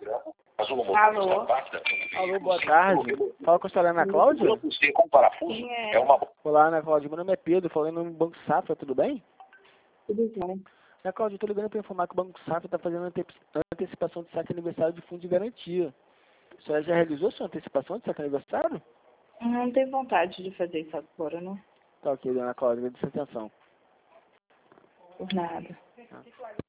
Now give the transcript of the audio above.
Alô? Alô, boa tarde. Fala com a senhora Ana Cláudia? Quem é? Olá, Ana Cláudia. Meu nome é Pedro, falando no Banco Safra, tudo bem? Tudo bem. Ana Cláudia, eu estou ligando para informar que o Banco Safra está fazendo antecipação de saque aniversário de fundo de garantia. A senhora já realizou sua antecipação de saque aniversário? Não tenho vontade de fazer isso agora, não. Tá ok, Ana Cláudia, agradeço a atenção. Por nada.